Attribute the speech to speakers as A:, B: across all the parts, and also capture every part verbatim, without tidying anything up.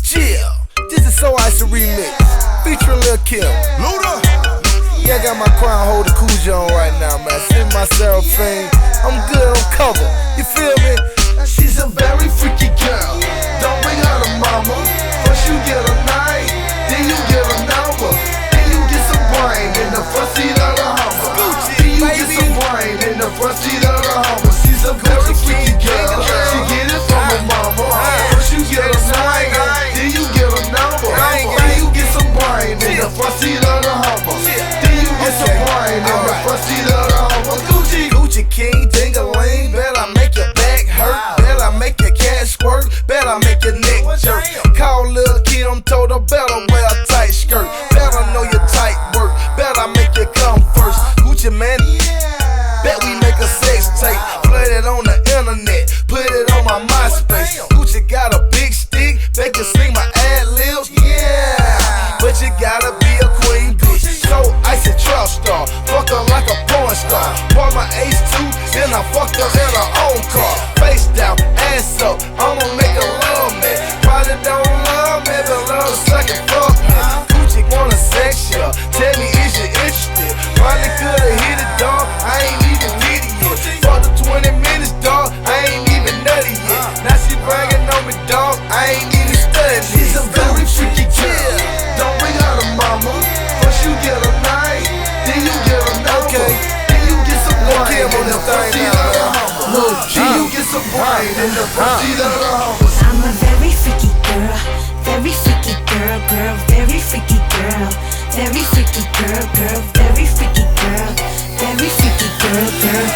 A: Chill. This is So Ice Remix, featuring Lil Kim.
B: Luda.
A: Yeah, I got my crown holder Coogee on right now, man. Sing my Seraphine. I'm good on cover. You feel me?
C: She's a very freaky girl. Don't bring her to mama. First you get a night, then you get a number. Then you get some brain in the front seat of the Hummer. Then you get some brain in the front seat of the Hummer. She's a very freaky girl. She get it from her mama. First you get a night, then you get a number. Then you get some brain in the front seat of the Hummer. Then you get some brain in the front seat of the Hummer. Gucci,
A: Gucci King, ding-a-ling. Bet I make your back hurt. Bet I make your cash squirt. Bet I make your neck jerk. Call Lil Kim, told her better wear a tight skirt. Better know your tight work. Bet I make you come first. Gucci man, bet we make a sex tape. Play it on the internet, put it on my MySpace. Gucci got a big stick, bet you sing my ad libs. Yeah, but you gotta be a queen bitch. So icy trap star, fuck her like a porn star. Bought my ace too, then I fucked her in her own car. Face down, ass up, I'ma make her love me. Probably don't love me, but love the second fuck me. Gucci wanna sex ya, tell me is you interested? Probably coulda hit it, dog, I ain't even hit it yet. For the twenty minutes, dog, I ain't even nutty yet. Now she bragging on me, dog, I ain't even studying.
C: she's a very freaky girl. Don't bring her to mama. First you get a night, then you get a number. Then you get some brain in the front seat of the Hummer. Then you get some brain in the front seat of the Hummer.
D: I'm a very freaky girl, very freaky girl, girl, very freaky girl, very freaky girl, girl, very freaky girl, very freaky girl, girl.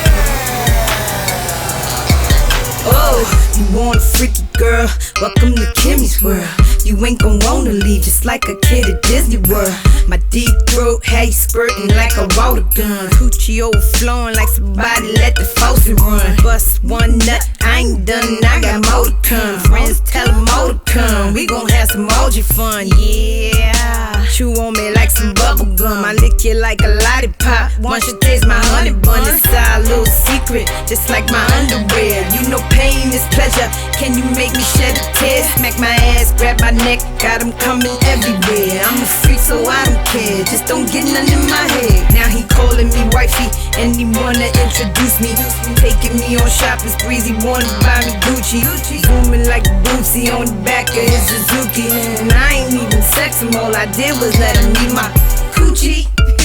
D: Oh, you want a freaky girl? Welcome to Kimmy's world. You ain't gon' wanna leave just like a kid at Disney World. My deep throat had you spurting like a water gun. Coochie overflowing like somebody let the faucet run. Bust one nut, I ain't done, I got more to come. Friends tell them more to come. We gon' have some orgy fun, yeah. Chew on me like some bubble gum. I lick you like a lollipop. Once you taste my honey bun, it's our little secret, just like my underwear. You know pain is pleasure. Can you make me shed a tear? Smack my ass, grab my neck, got him coming everywhere. I'm a freak, so I don't care. Just don't get none in my head. Now he calling me wifey, and he wanna introduce me. Taking me on shopping sprees, he wanna buy me Gucci. Zooming like Bootsy on the back of his Suzuki. And I ain't even sex him, all I did was let him meet my coochie.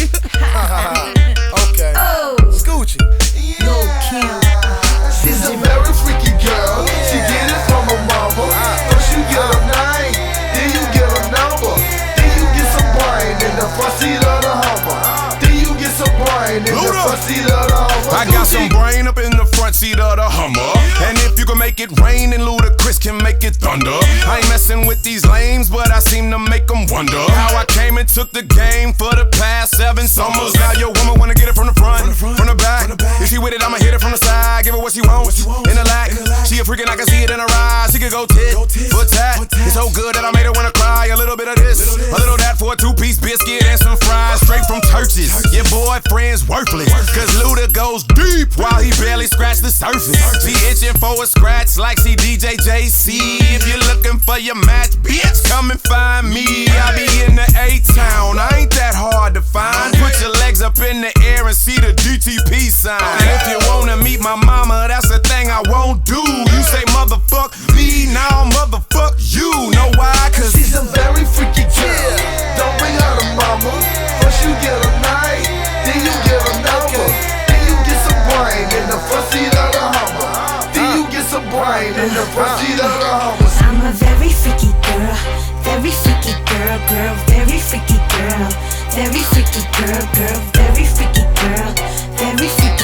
A: Okay.
D: Oh,
A: Gucci.
D: Lil Kim.
C: She's a very freaky girl. She get it from her mama. First you get a night, then you get a number. Then you get some brain in the front seat of the Hummer. Then you get some brain in the front seat of the Hummer.
B: I got some brain up in the front seat of the Hummer. And if you can make it rain, then Ludacris can make it thunder. I ain't messing with these lames, but I seem to make them wonder how I came and took the game for the past seven summers. Now your woman wanna get it from the front, from the back. If she with it, I'ma hit it from the side. Give her what she wants, in the lack. She a freakin', I can see it in her eyes. She could go tit for tat. It's so good that I made her wanna cry. A little bit of this, a little that for a two-piece biscuit and some fries straight from Churches. Your boyfriend's worthless, cause Luda goes deep while he barely scratched the surface. She itching for a scratch like she D J J C. If you're looking for your match, bitch, come and find me. I be in the A-Town, I ain't that hard to find. Put your legs up in the air and see the D T P sign. And if you wanna meet my mama, that's the thing I won't do. You say motherfuck me, now motherfuck you. Know why? Cause
C: she's a very freaky girl. Don't bring her to mama. First you get a night, then you get a number. Then you get some brain in the front seat of the Hummer. Then you get some brain in the front seat of the Hummer.
D: I'm a very freaky girl, very freaky girl, girl, very freaky girl, very freaky girl, girl, very freaky girl, very freaky